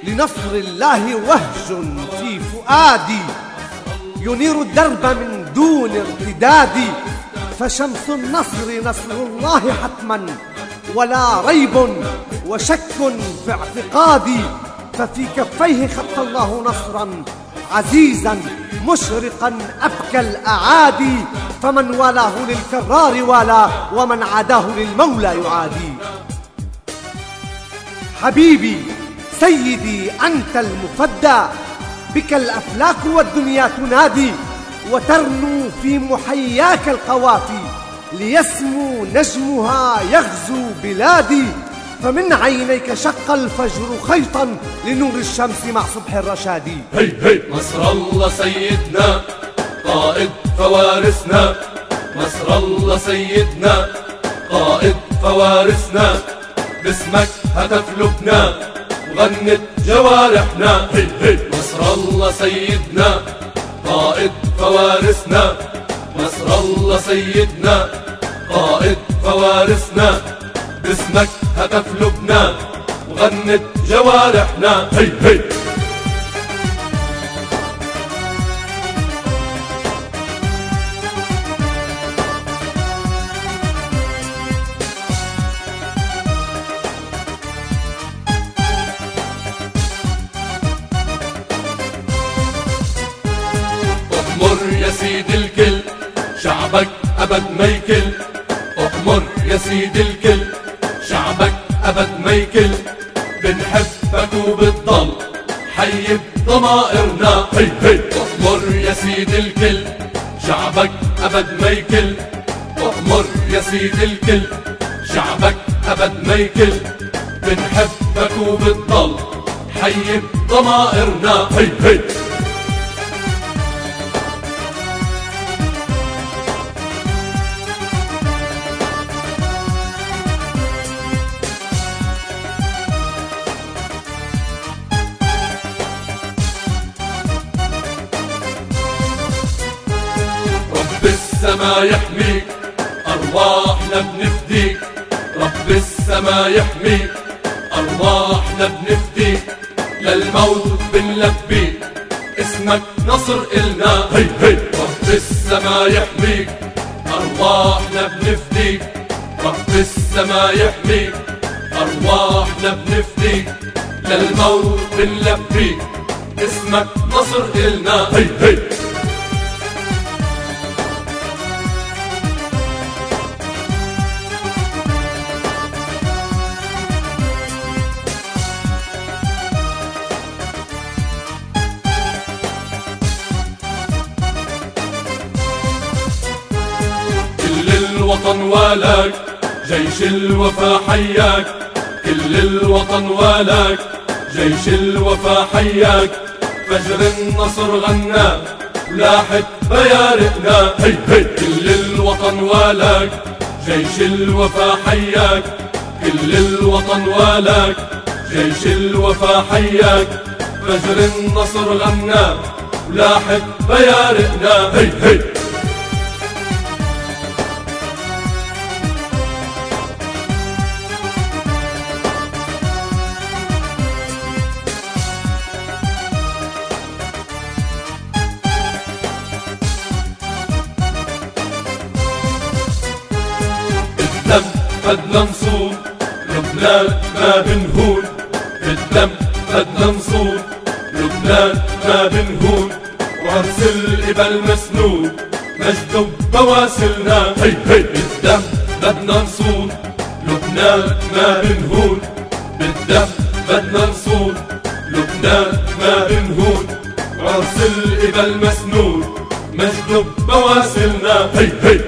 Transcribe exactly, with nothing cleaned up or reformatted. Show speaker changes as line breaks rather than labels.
لنصر الله وهج في فؤادي ينير الدرب من دون ارتداد، فشمس النصر نصر الله حتما ولا ريب وشك في اعتقادي، ففي كفيه خط الله نصرا عزيزا مشرقا أبكى الأعادي، فمن والاه للكرار والى ومن عاداه للمولى يعادي. حبيبي سيدي أنت المفدى، بك الأفلاك والدنيا تنادي، وترنو في محياك القوافي ليسمو نجمها يغزو بلادي، فمن عينيك شق الفجر خيطا لنور الشمس مع صبح الرشاد.
هي هي نصر الله سيدنا قائد فوارسنا، نصر الله سيدنا قائد فوارسنا، باسمك هتف لبنا وغنت جوارحنا. هي هي نصر الله سيدنا قائد فوارسنا، نصر الله سيدنا قائد فوارسنا، باسمك هتف لبنا وغنت جوارحنا. هي هي أؤمر يا سيد الكل شعبك أبد ما يكل، أؤمر يا سيد الكل شعبك أبد ما يكل، بنحبك وبتضل حي بضمائرنا. هي هي أؤمر يا سيد الكل شعبك أبد ما يكل، أؤمر يا سيد الكل شعبك أبد ما يكل، بنحبك وبتضل حي بضمائرنا. هي هي السما يحميك أرواحنا بنفديك، رب السما يحميك أرواحنا بنفديك، للموت بنلبيك اسمك نصر إلنا. هي هي رب السما يحميك أرواحنا بنفديك، رب السما يحميك أرواحنا بنفديك، للموت بنلبيك اسمك نصر إلنا. هي هي الوطن والاك جيش الوفا حياك، كل الوطن والاك جيش الوفا حياك، فجر النصر غناك ولاحت بيارقنا. هي هي كل الوطن والاك جيش الوفا حياك، كل الوطن والاك جيش الوفا حياك، فجر النصر غناك ولاحت بيارقنا. هي هي بدنا نصون لبنان ما بنهون، بالدم بدنا نصون لبنان ما بنهون، وعرس الإبل مسنون مجد بواسلنا. هي هي بالدم بدنا نصون لبنان ما بنهون، بالدم بدنا نصون لبنان ما بنهون، وعرس الإبل مسنون مجد بواسلنا. هي هي